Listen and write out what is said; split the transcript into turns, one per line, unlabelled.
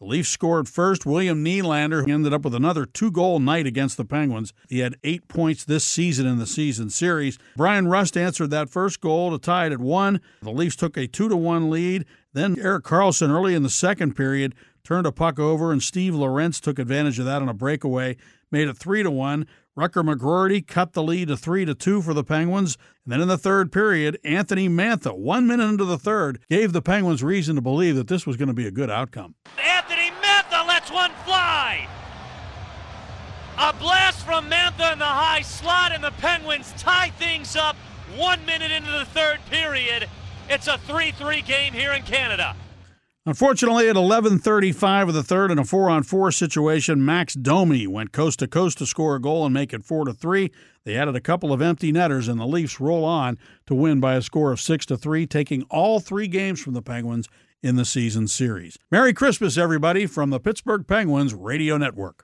The Leafs scored first. William Nylander ended up with another 2-goal night against the Penguins. He had 8 points this season in the season series. Brian Rust answered that first goal to tie it at 1. The Leafs took a 2-1 lead. Then Erik Karlsson early in the second period turned a puck over, and Steve Lorentz took advantage of that on a breakaway, made it 3-1. Rucker McGroarty cut the lead to 3-2 for the Penguins. And then in the third period, Anthony Mantha, 1 minute into the third, gave the Penguins reason to believe that this was going to be a good outcome.
Anthony Mantha lets one fly. A blast from Mantha in the high slot, and the Penguins tie things up 1 minute into the third period. It's a 3-3 game here in Canada.
Unfortunately, at 11:35 of the third in a 4-on-4 situation, Max Domi went coast to coast to score a goal and make it 4-3. They added a couple of empty netters, and the Leafs roll on to win by a score of 6-3, taking all 3 games from the Penguins in the season series. Merry Christmas, everybody, from the Pittsburgh Penguins Radio Network.